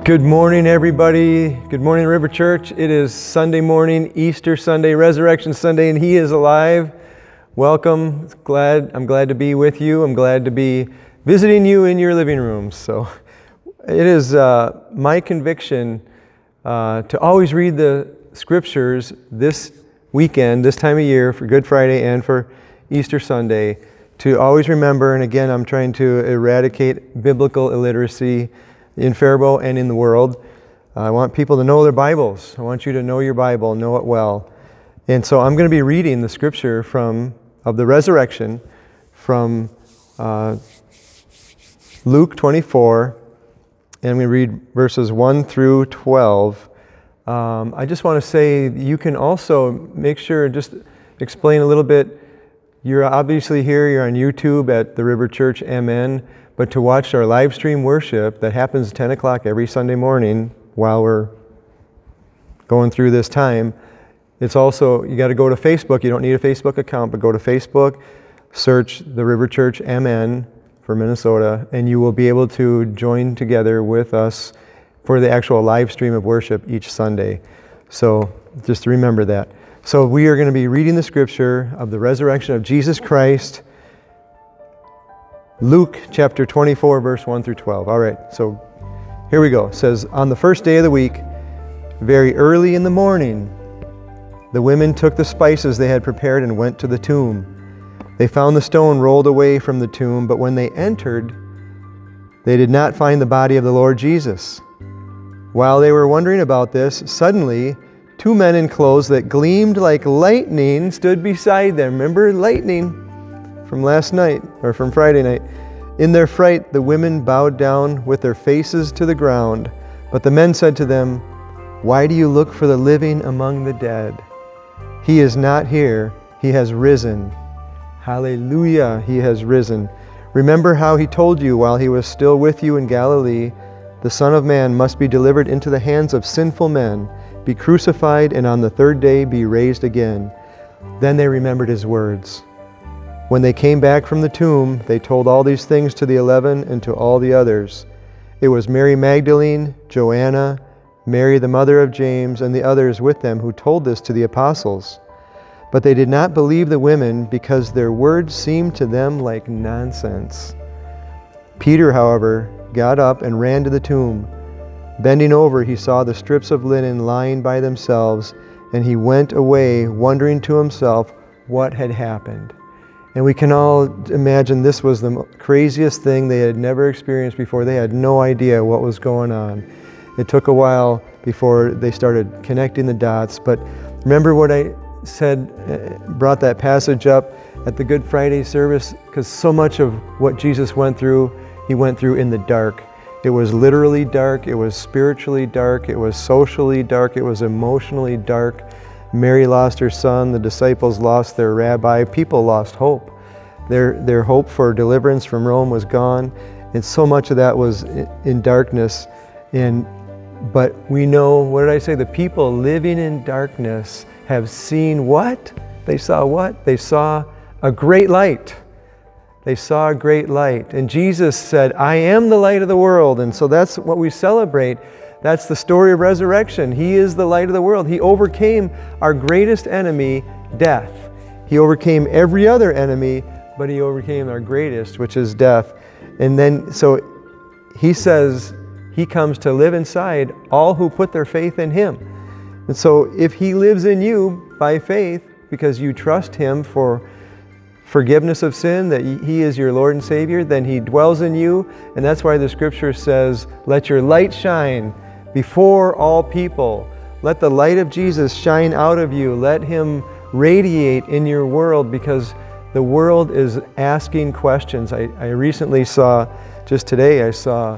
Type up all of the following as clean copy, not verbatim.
Good morning, everybody. Good morning, River Church. It is Sunday morning, Easter Sunday, Resurrection Sunday, and He is alive. Welcome. I'm glad to be with you. I'm glad to be visiting you in your living rooms. So it is my conviction to always read the Scriptures this weekend, this time of year, for Good Friday and for Easter Sunday, to always remember, and again, I'm trying to eradicate biblical illiteracy in Faribault and in the world. I want people to know their Bibles. I want you to know your Bible, know it well. And so I'm going to be reading the scripture of the resurrection from Luke 24, and I'm going to read verses 1 through 12. I just want to say you can also make sure, just explain a little bit. You're obviously here, you're on YouTube at the River Church MN, but to watch our live stream worship that happens at 10 o'clock every Sunday morning while we're going through this time, it's also, you got to go to Facebook. You don't need a Facebook account, but go to Facebook, search the River Church MN for Minnesota, and you will be able to join together with us for the actual live stream of worship each Sunday. So just remember that. So we are going to be reading the scripture of the resurrection of Jesus Christ, Luke chapter 24, verse 1 through 12. All right, so here we go. It says, on the first day of the week, very early in the morning, the women took the spices they had prepared and went to the tomb. They found the stone rolled away from the tomb, but when they entered, they did not find the body of the Lord Jesus. While they were wondering about this, suddenly, two men in clothes that gleamed like lightning stood beside them. Remember lightning from last night, or from Friday night. In their fright, the women bowed down with their faces to the ground. But the men said to them, why do you look for the living among the dead? He is not here, he has risen. Hallelujah, he has risen. Remember how he told you while he was still with you in Galilee, the Son of Man must be delivered into the hands of sinful men, be crucified, and on the third day be raised again. Then they remembered his words. When they came back from the tomb, they told all these things to the 11 and to all the others. It was Mary Magdalene, Joanna, Mary the mother of James, and the others with them who told this to the apostles. But they did not believe the women because their words seemed to them like nonsense. Peter, however, got up and ran to the tomb. Bending over, he saw the strips of linen lying by themselves, and he went away, wondering to himself what had happened. And we can all imagine this was the craziest thing they had never experienced before. They had no idea what was going on. It took a while before they started connecting the dots. But remember what I said, brought that passage up at the Good Friday service, because so much of what Jesus went through, he went through in the dark. It was literally dark, it was spiritually dark, it was socially dark, it was emotionally dark. Mary lost her son, the disciples lost their rabbi, people lost hope. Their hope for deliverance from Rome was gone, and so much of that was in darkness. But we know, what did I say? The people living in darkness have seen what? They saw what? They saw a great light. They saw a great light. And Jesus said, I am the light of the world. And so that's what we celebrate. That's the story of resurrection. He is the light of the world. He overcame our greatest enemy, death. He overcame every other enemy, but he overcame our greatest, which is death. And then, so he says he comes to live inside all who put their faith in him. And so if he lives in you by faith, because you trust him for forgiveness of sin, that he is your Lord and Savior, then he dwells in you. And that's why the scripture says, let your light shine before all people. Let the light of Jesus shine out of you. Let him radiate in your world, because the world is asking questions. I recently saw, just today, I saw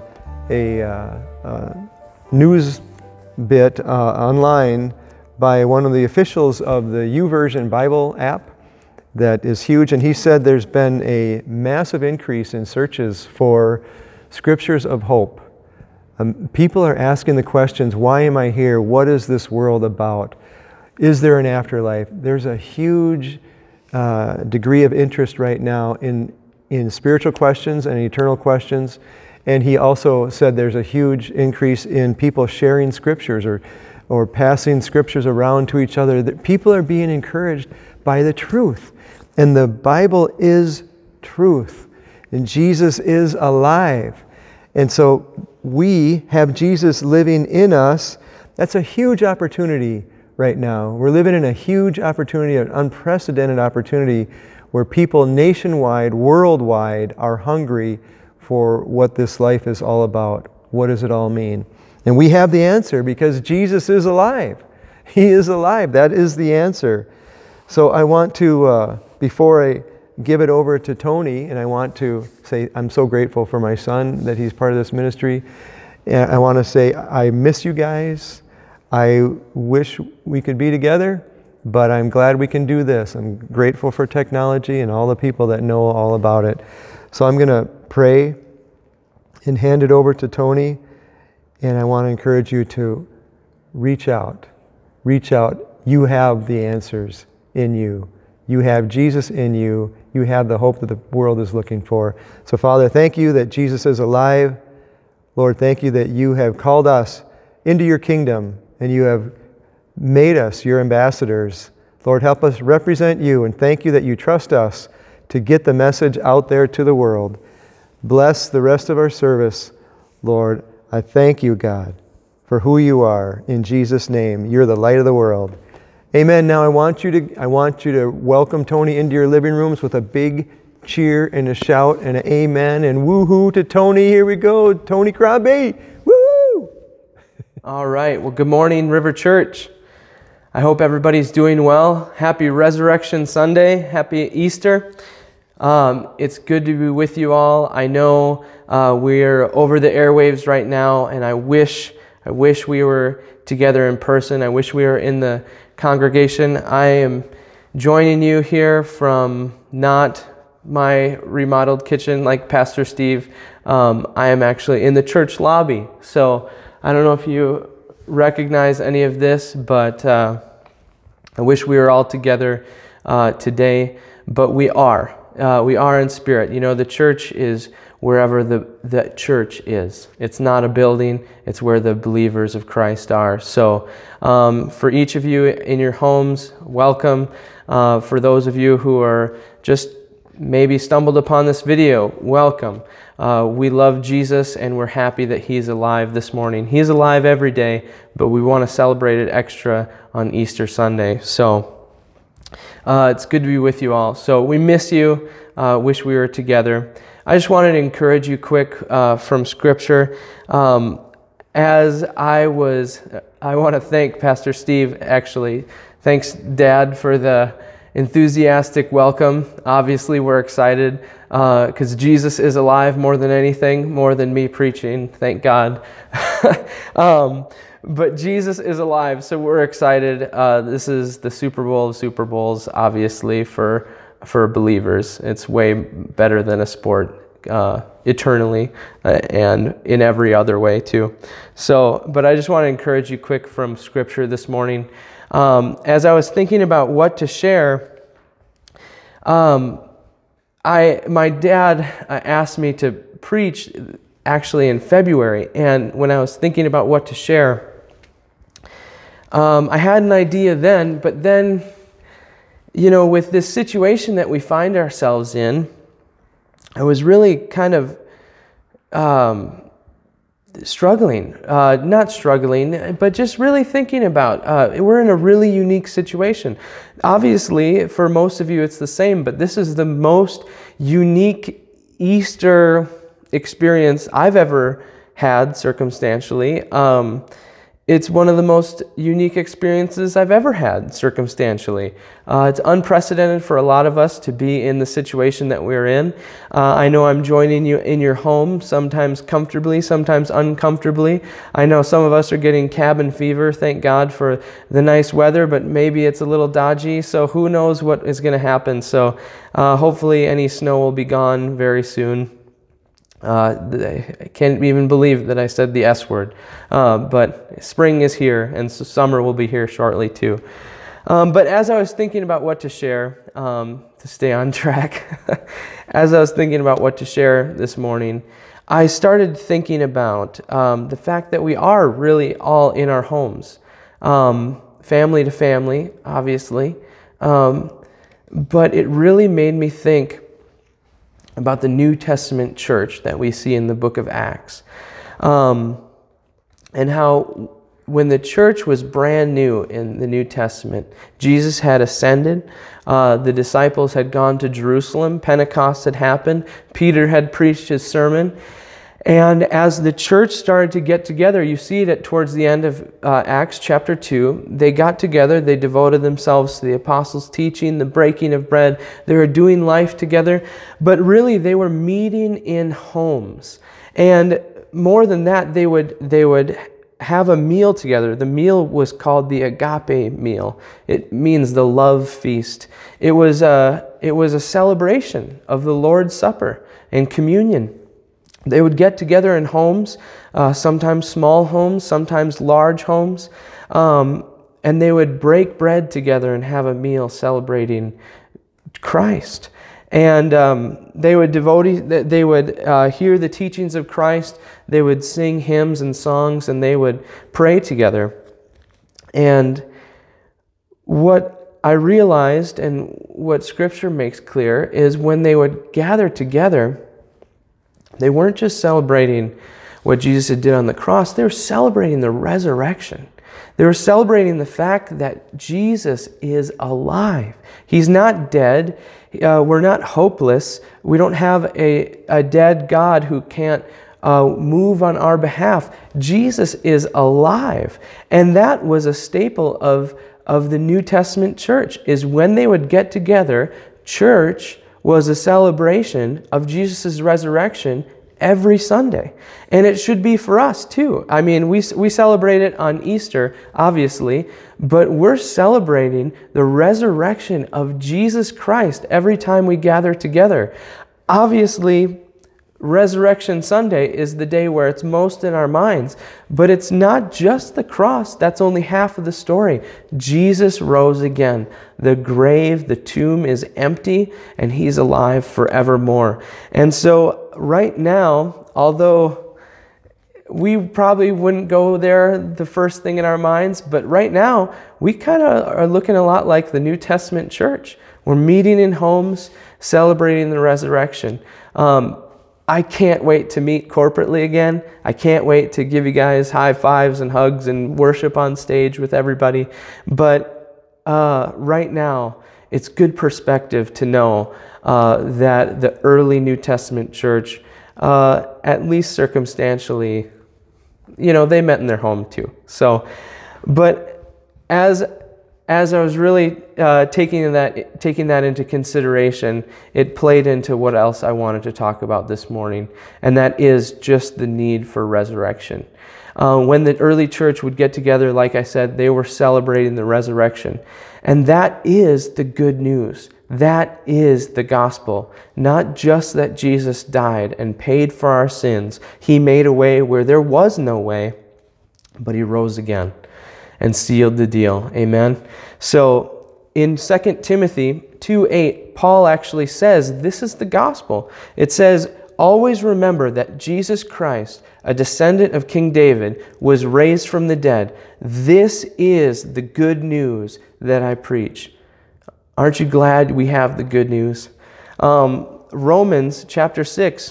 a news bit online by one of the officials of the YouVersion Bible app that is huge, and he said there's been a massive increase in searches for scriptures of hope. People are asking the questions, why am I here? What is this world about? Is there an afterlife? There's a huge degree of interest right now in spiritual questions and eternal questions. And he also said there's a huge increase in people sharing scriptures or passing scriptures around to each other. That people are being encouraged by the truth. And the Bible is truth. And Jesus is alive. And so we have Jesus living in us. That's a huge opportunity right now. We're living in a huge opportunity, an unprecedented opportunity, where people nationwide, worldwide, are hungry for what this life is all about. What does it all mean? And we have the answer because Jesus is alive. He is alive. That is the answer. So I want to, before I give it over to Tony, and I want to say I'm so grateful for my son that he's part of this ministry. And I want to say I miss you guys. I wish we could be together, but I'm glad we can do this. I'm grateful for technology and all the people that know all about it. So I'm going to pray and hand it over to Tony, and I want to encourage you to reach out. Reach out. You have the answers in you. You have Jesus in you. You have the hope that the world is looking for. So Father, thank you that Jesus is alive. Lord, thank you that you have called us into your kingdom and you have made us your ambassadors. Lord, help us represent you, and thank you that you trust us to get the message out there to the world. Bless the rest of our service, Lord. I thank you, God, for who you are. In Jesus' name, you're the light of the world. Amen. Now I want you to welcome Tony into your living rooms with a big cheer and a shout and an amen and woohoo to Tony. Here we go, Tony Krabbe. Woo! All right. Well, good morning, River Church. I hope everybody's doing well. Happy Resurrection Sunday. Happy Easter. It's good to be with you all. I know we're over the airwaves right now, and I wish we were together in person. I wish we were in the congregation. I am joining you here from not my remodeled kitchen like Pastor Steve. I am actually in the church lobby. So I don't know if you recognize any of this, but I wish we were all together today, but we are. We are in spirit. You know, the church is wherever the church is. It's not a building. It's where the believers of Christ are. So for each of you in your homes, welcome. For those of you who are just maybe stumbled upon this video, welcome. We love Jesus and we're happy that He's alive this morning. He's alive every day, but we want to celebrate it extra on Easter Sunday. So it's good to be with you all. So we miss you. Wish we were together. I just wanted to encourage you quick from Scripture. As I want to thank Pastor Steve, actually. Thanks, Dad, for the enthusiastic welcome. Obviously, we're excited because Jesus is alive more than anything, more than me preaching, thank God. But Jesus is alive, so we're excited. This is the Super Bowl of Super Bowls, obviously, for believers. It's way better than a sport eternally and in every other way too. So, but I just want to encourage you quick from Scripture this morning. As I was thinking about what to share, my dad asked me to preach actually in February, and when I was thinking about what to share, I had an idea then, but then, you know, with this situation that we find ourselves in, I was really kind of struggling, not struggling, but just really thinking about, we're in a really unique situation. Obviously, for most of you, it's the same, but this is the most unique Easter experience I've ever had circumstantially. It's one of the most unique experiences I've ever had circumstantially. It's unprecedented for a lot of us to be in the situation that we're in. I know I'm joining you in your home, sometimes comfortably, sometimes uncomfortably. I know some of us are getting cabin fever, thank God for the nice weather, but maybe it's a little dodgy, so who knows what is going to happen. So hopefully any snow will be gone very soon. I can't even believe that I said the S word, but spring is here and so summer will be here shortly too. But as I was thinking about what to share, to stay on track, as I was thinking about what to share this morning, I started thinking about the fact that we are really all in our homes, family to family, obviously, but it really made me think about the New Testament church that we see in the book of Acts, and how when the church was brand new in the New Testament, Jesus had ascended, the disciples had gone to Jerusalem, Pentecost had happened, Peter had preached his sermon, and as the church started to get together, you see it towards the end of Acts chapter 2, they got together, they devoted themselves to the apostles' teaching, the breaking of bread, they were doing life together, but really they were meeting in homes. And more than that, they would have a meal together. The meal was called the agape meal. It means the love feast. It was a celebration of the Lord's Supper and communion. They would get together in homes, sometimes small homes, sometimes large homes, and they would break bread together and have a meal celebrating Christ. And they would hear the teachings of Christ. They would sing hymns and songs, and they would pray together. And what I realized, and what Scripture makes clear, is when they would gather together, they weren't just celebrating what Jesus did on the cross, they were celebrating the resurrection. They were celebrating the fact that Jesus is alive. He's not dead. We're not hopeless. We don't have a dead God who can't move on our behalf. Jesus is alive. And that was a staple of the New Testament church, is when they would get together, church was a celebration of Jesus' resurrection every Sunday. And it should be for us too. I mean, we celebrate it on Easter, obviously, but we're celebrating the resurrection of Jesus Christ every time we gather together. Obviously, Resurrection Sunday is the day where it's most in our minds, but it's not just the cross. That's only half of the story. Jesus rose again. The grave, the tomb is empty, and he's alive forevermore. And so right now, although we probably wouldn't go there the first thing in our minds, but right now, we kind of are looking a lot like the New Testament church. We're meeting in homes, celebrating the resurrection. I can't wait to meet corporately again. I can't wait to give you guys high fives and hugs and worship on stage with everybody. But right now, it's good perspective to know that the early New Testament church, at least circumstantially, they met in their home too. So, but as I was really taking that into consideration, it played into what else I wanted to talk about this morning, and that is just the need for resurrection. When the early church would get together, like I said, they were celebrating the resurrection. And that is the good news. That is the gospel. Not just that Jesus died and paid for our sins. He made a way where there was no way, but he rose again and sealed the deal. Amen? So in 2 Timothy 2:8, Paul actually says this is the gospel. It says, always remember that Jesus Christ, a descendant of King David, was raised from the dead. This is the good news that I preach. Aren't you glad we have the good news? Romans chapter 6,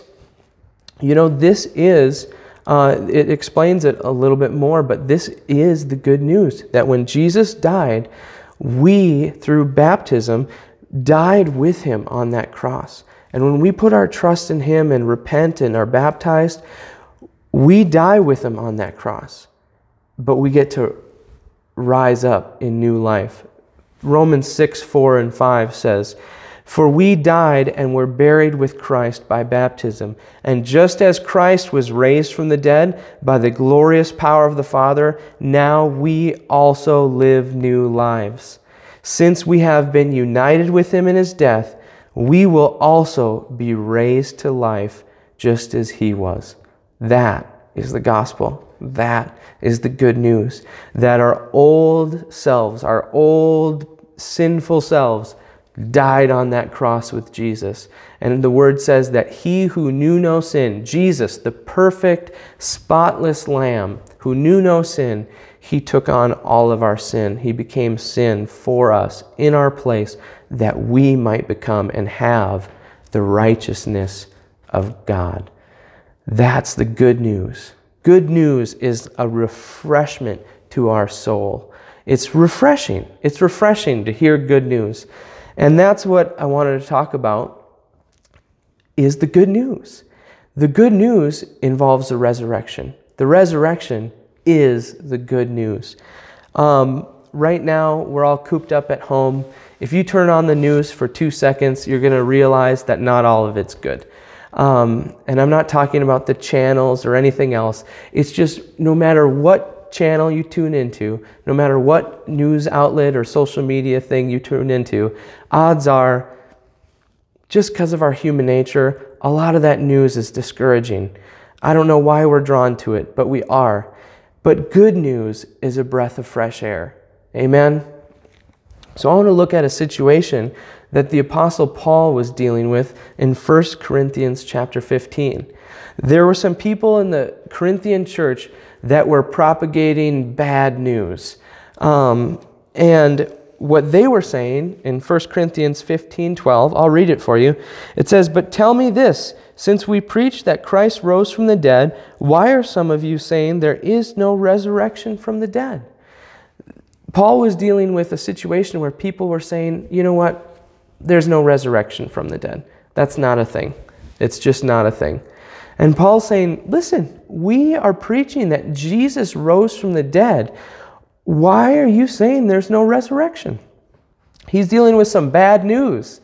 this is, it explains it a little bit more, but this is the good news, that when Jesus died, we, through baptism, died with him on that cross. And when we put our trust in him and repent and are baptized, we die with him on that cross. But we get to rise up in new life. Romans 6:4-5 says, for we died and were buried with Christ by baptism. And just as Christ was raised from the dead by the glorious power of the Father, now we also live new lives. Since we have been united with him in his death, we will also be raised to life just as he was. That is the gospel. That is the good news. That our old selves, our old sinful selves, died on that cross with Jesus. And the word says that he who knew no sin, Jesus, the perfect, spotless Lamb, who knew no sin, he took on all of our sin. He became sin for us in our place that we might become and have the righteousness of God. That's the good news. Good news is a refreshment to our soul. It's refreshing. It's refreshing to hear good news. And that's what I wanted to talk about, is the good news. The good news involves the resurrection. The resurrection is the good news. Right now, we're all cooped up at home. If you turn on the news for 2 seconds, you're going to realize that not all of it's good. And I'm not talking about the channels or anything else. It's just no matter what channel you tune into, no matter what news outlet or social media thing you tune into, odds are, just because of our human nature, a lot of that news is discouraging. I don't know why we're drawn to it, but we are. But good news is a breath of fresh air. Amen? So I want to look at a situation that the Apostle Paul was dealing with in 1 Corinthians chapter 15. There were some people in the Corinthian church that were propagating bad news. And what they were saying in 1 Corinthians 15:12, I'll read it for you. It says, "But tell me this, since we preach that Christ rose from the dead, why are some of you saying there is no resurrection from the dead?" Paul was dealing with a situation where people were saying, you know what? There's no resurrection from the dead. That's not a thing. It's just not a thing. And Paul's saying, listen, we are preaching that Jesus rose from the dead. Why are you saying there's no resurrection? He's dealing with some bad news.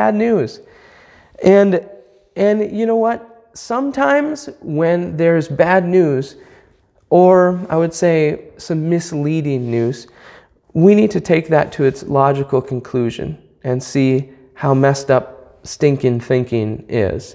And you know what? Sometimes when there's bad news, or I would say some misleading news, we need to take that to its logical conclusion and see how messed up stinking thinking is.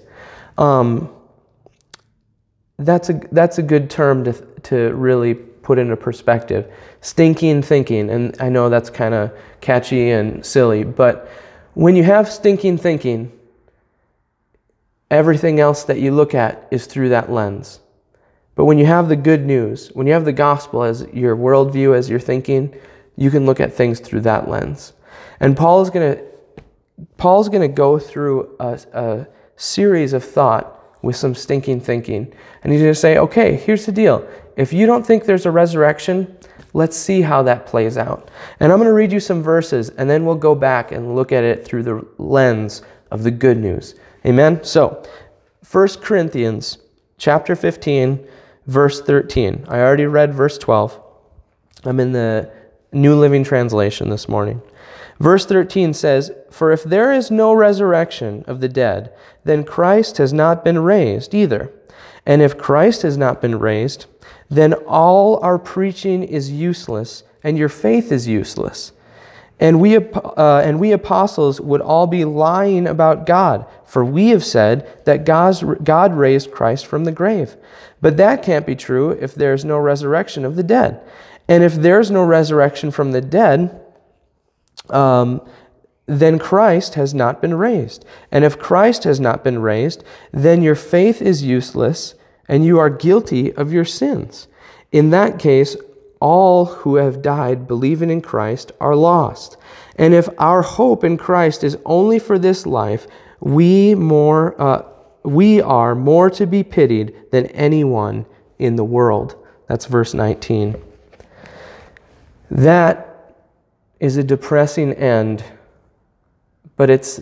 That's a good term to really put into perspective. Stinking thinking, and I know that's kind of catchy and silly, but when you have stinking thinking, everything else that you look at is through that lens. But when you have the good news, when you have the gospel as your worldview, as your thinking, you can look at things through that lens. And Paul's going to go through a series of thought with some stinking thinking. And he's going to say, okay, here's the deal. If you don't think there's a resurrection, let's see how that plays out. And I'm going to read you some verses, and then we'll go back and look at it through the lens of the good news. Amen? So, 1 Corinthians chapter 15, verse 13. I already read verse 12. I'm in the New Living Translation this morning. Verse 13 says, "For if there is no resurrection of the dead, then Christ has not been raised either. And if Christ has not been raised, then all our preaching is useless, and your faith is useless. And we apostles would all be lying about God, for we have said that God raised Christ from the grave. But that can't be true if there is no resurrection of the dead. And if there's no resurrection from the dead, then Christ has not been raised. And if Christ has not been raised, then your faith is useless, and you are guilty of your sins. In that case, all who have died believing in Christ are lost. And if our hope in Christ is only for this life, we are more to be pitied than anyone in the world." That's verse 19. That is a depressing end, but it's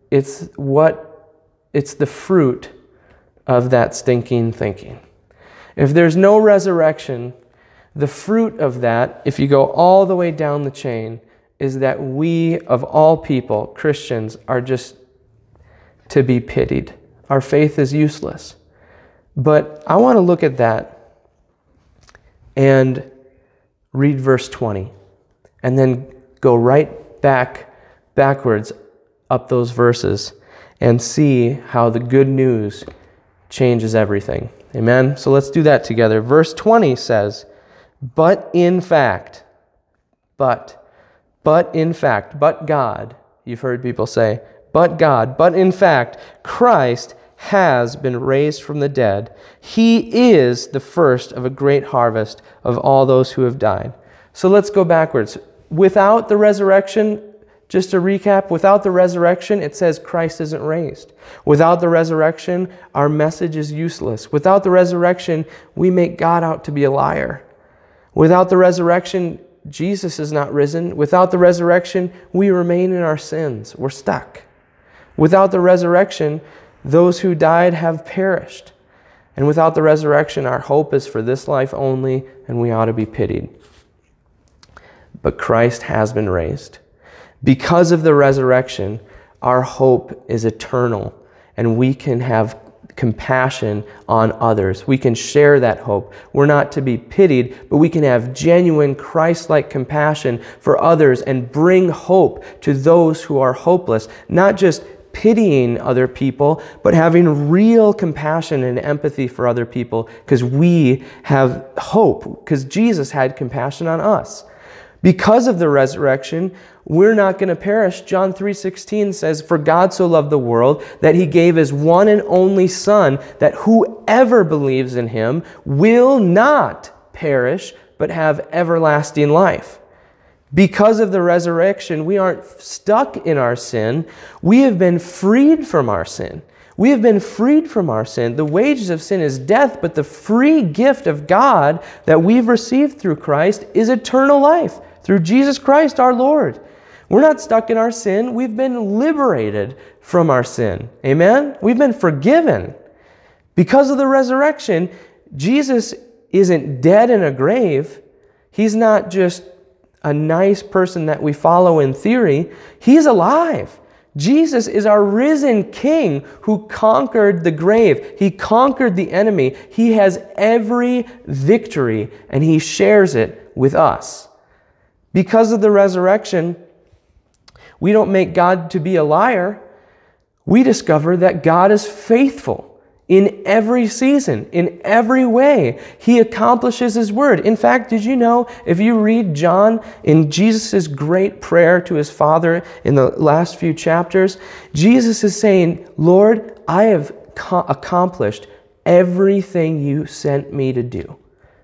the fruit of that stinking thinking. If there's no resurrection, the fruit of that, if you go all the way down the chain, is that we, of all people, Christians, are just to be pitied. Our faith is useless. But I want to look at that and read verse 20, and then go right backwards up those verses and see how the good news changes everything. Amen? So let's do that together. Verse 20 says, but God, you've heard people say, but God. But in fact, Christ has been raised from the dead. He is the first of a great harvest of all those who have died. So let's go backwards. Without the resurrection, just to recap, without the resurrection, it says Christ isn't raised. Without the resurrection, our message is useless. Without the resurrection, we make God out to be a liar. Without the resurrection, Jesus is not risen. Without the resurrection, we remain in our sins. We're stuck. Without the resurrection, those who died have perished. And without the resurrection, our hope is for this life only, and we ought to be pitied. But Christ has been raised. Because of the resurrection, our hope is eternal, and we can have compassion on others. We can share that hope. We're not to be pitied, but we can have genuine Christ-like compassion for others and bring hope to those who are hopeless. Not just pitying other people, but having real compassion and empathy for other people because we have hope, because Jesus had compassion on us. Because of the resurrection, we're not going to perish. John 3:16 says, "For God so loved the world that he gave his one and only Son, that whoever believes in him will not perish, but have everlasting life." Because of the resurrection, we aren't stuck in our sin. We have been freed from our sin. We have been freed from our sin. The wages of sin is death, but the free gift of God that we've received through Christ is eternal life through Jesus Christ our Lord. We're not stuck in our sin. We've been liberated from our sin. Amen? We've been forgiven. Because of the resurrection, Jesus isn't dead in a grave. He's not just a nice person that we follow in theory. He's alive. Jesus is our risen King who conquered the grave. He conquered the enemy. He has every victory, and he shares it with us. Because of the resurrection, we don't make God to be a liar. We discover that God is faithful in every season, in every way. He accomplishes his word. In fact, did you know, if you read John in Jesus' great prayer to his Father in the last few chapters, Jesus is saying, "Lord, I have accomplished everything you sent me to do."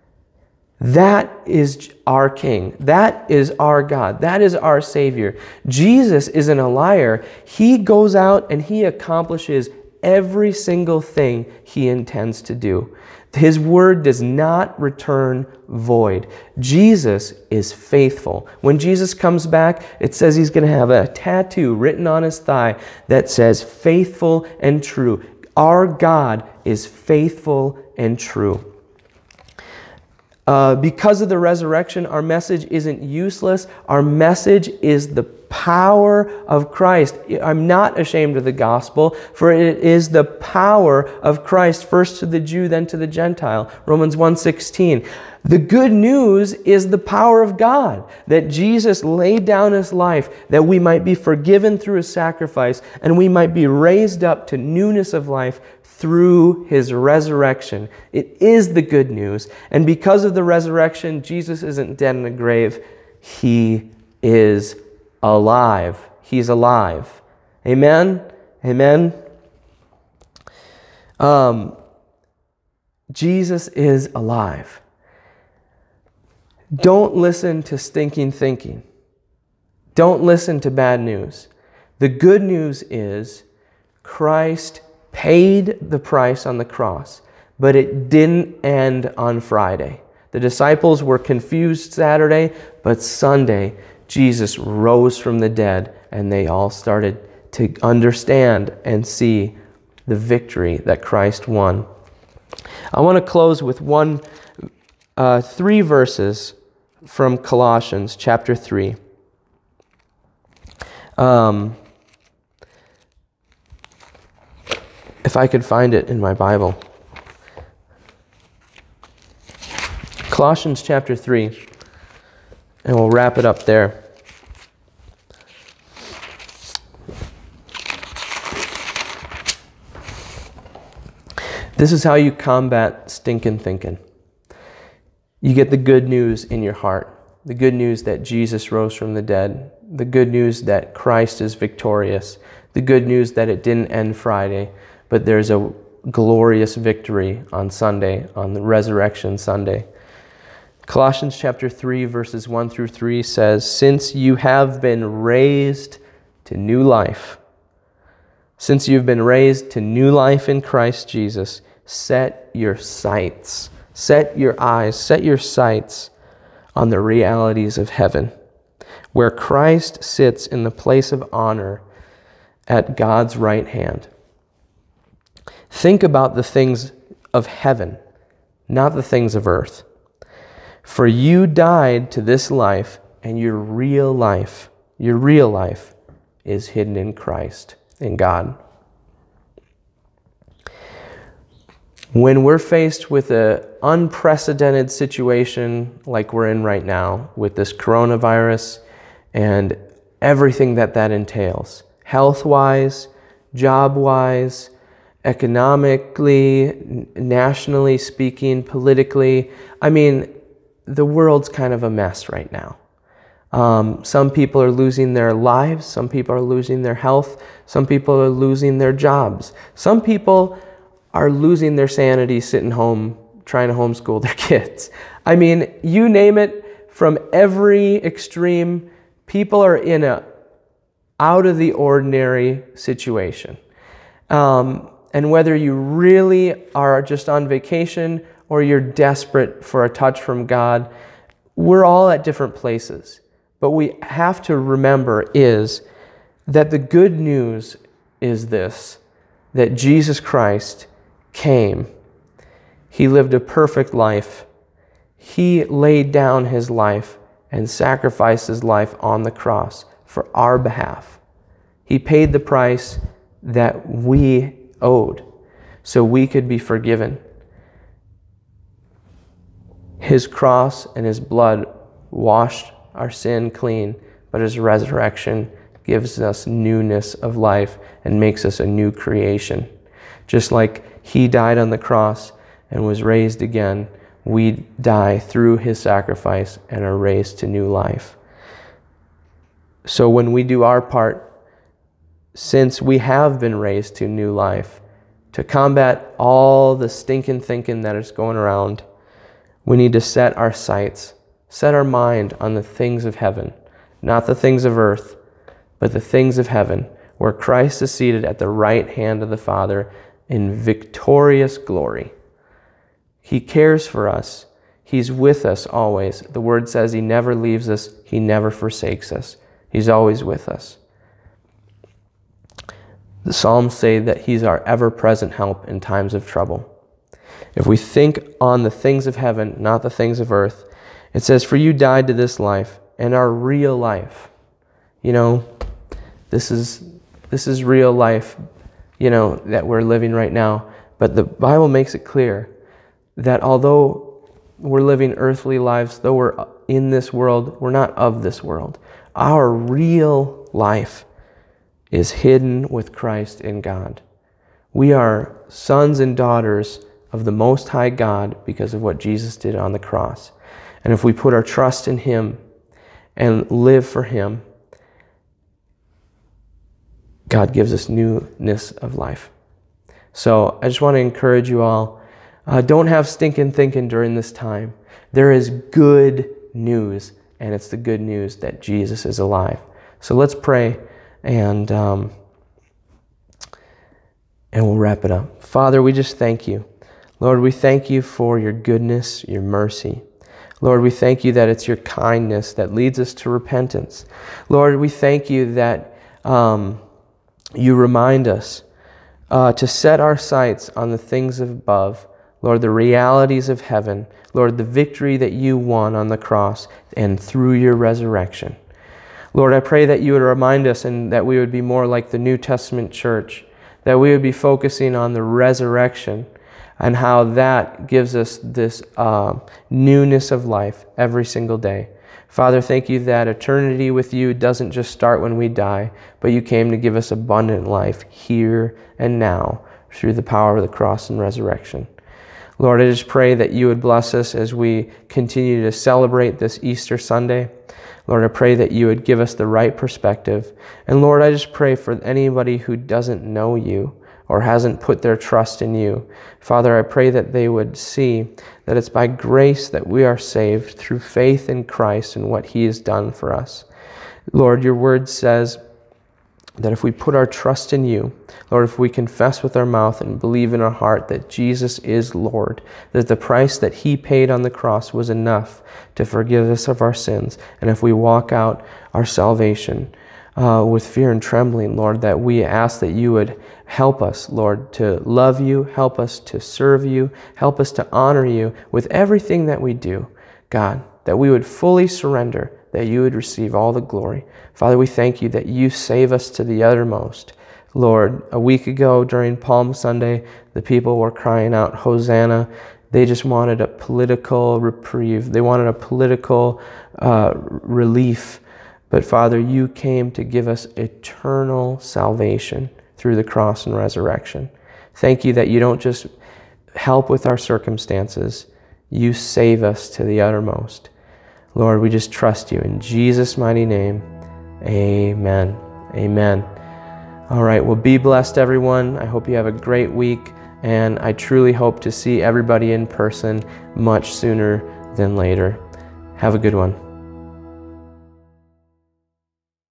That is our King. That is our God. That is our Savior. Jesus isn't a liar. He goes out and he accomplishes every single thing he intends to do. His word does not return void. Jesus is faithful. When Jesus comes back, it says he's going to have a tattoo written on his thigh that says faithful and true. Our God is faithful and true. Because of the resurrection, our message isn't useless. Our message is the power of Christ. I'm not ashamed of the gospel, for it is the power of Christ, first to the Jew, then to the Gentile. Romans 1:16. The good news is the power of God, that Jesus laid down his life that we might be forgiven through his sacrifice and we might be raised up to newness of life through his resurrection. It is the good news. And because of the resurrection, Jesus isn't dead in a grave. He is alive. He's alive. Amen? Amen? Jesus is alive. Don't listen to stinking thinking. Don't listen to bad news. The good news is Christ paid the price on the cross, but it didn't end on Friday. The disciples were confused Saturday, but Sunday, Jesus rose from the dead, and they all started to understand and see the victory that Christ won. I want to close with three verses from Colossians chapter 3. If I could find it in my Bible. Colossians chapter 3, and we'll wrap it up there. This is how you combat stinking thinking. You get the good news in your heart. The good news that Jesus rose from the dead. the good news that Christ is victorious, the good news that it didn't end Friday, but there's a glorious victory on Sunday, on the Resurrection Sunday. Colossians chapter 3, verses 1 through 3 says, "Since you have been raised to new life, since you've been raised to new life in Christ Jesus, set your sights, set your eyes, set your sights on the realities of heaven, where Christ sits in the place of honor at God's right hand. Think about the things of heaven, not the things of earth. For you died to this life, and your real life is hidden in Christ, in God." When we're faced with an unprecedented situation like we're in right now with this coronavirus and everything that entails, health-wise, job-wise, economically, nationally speaking, politically, the world's kind of a mess right now. Some people are losing their lives. Some people are losing their health. Some people are losing their jobs. Some people are losing their sanity sitting home trying to homeschool their kids. You name it, from every extreme, people are in a out of the ordinary situation. And whether you really are just on vacation or you're desperate for a touch from God, we're all at different places. But we have to remember is that the good news is this, that Jesus Christ came. He lived a perfect life. He laid down his life and sacrificed his life on the cross for our behalf. He paid the price that we owed so we could be forgiven. His cross and his blood washed our sin clean, but his resurrection gives us newness of life and makes us a new creation. Just like he died on the cross and was raised again, we die through his sacrifice and are raised to new life. So when we do our part, since we have been raised to new life, to combat all the stinking thinking that is going around, we need to set our sights, set our mind on the things of heaven, not the things of earth, but the things of heaven, where Christ is seated at the right hand of the Father in victorious glory. He cares for us. He's with us always. The Word says he never leaves us. He never forsakes us. He's always with us. The Psalms say that he's our ever-present help in times of trouble. If we think on the things of heaven, not the things of earth, it says, "For you died to this life," and our real life. This is real life, that we're living right now. But the Bible makes it clear that although we're living earthly lives, though we're in this world, we're not of this world. Our real life is hidden with Christ in God. We are sons and daughters of the Most High God because of what Jesus did on the cross. And if we put our trust in him and live for him, God gives us newness of life. So I just want to encourage you all, don't have stinking thinking during this time. There is good news, and it's the good news that Jesus is alive. So let's pray, and we'll wrap it up. Father, we just thank you. Lord, we thank you for your goodness, your mercy. Lord, we thank you that it's your kindness that leads us to repentance. Lord, we thank you that you remind us to set our sights on the things above. Lord, the realities of heaven. Lord, the victory that you won on the cross and through your resurrection. Lord, I pray that you would remind us and that we would be more like the New Testament church, that we would be focusing on the resurrection and how that gives us this newness of life every single day. Father, thank you that eternity with you doesn't just start when we die, but you came to give us abundant life here and now through the power of the cross and resurrection. Lord, I just pray that you would bless us as we continue to celebrate this Easter Sunday. Lord, I pray that you would give us the right perspective. And Lord, I just pray for anybody who doesn't know you or hasn't put their trust in you. Father, I pray that they would see that it's by grace that we are saved through faith in Christ and what he has done for us. Lord, your word says that if we put our trust in you, Lord, if we confess with our mouth and believe in our heart that Jesus is Lord, that the price that he paid on the cross was enough to forgive us of our sins, and if we walk out our salvation with fear and trembling, Lord, that we ask that you would help us, Lord, to love you, help us to serve you, help us to honor you with everything that we do, God, that we would fully surrender, that you would receive all the glory. Father, we thank you that you save us to the uttermost. Lord, a week ago during Palm Sunday, the people were crying out, Hosanna. They just wanted a political reprieve. They wanted a political relief. But Father, you came to give us eternal salvation through the cross and resurrection. Thank you that you don't just help with our circumstances. You save us to the uttermost. Lord, we just trust you. In Jesus' mighty name, amen. Amen. All right, well, be blessed, everyone. I hope you have a great week, and I truly hope to see everybody in person much sooner than later. Have a good one.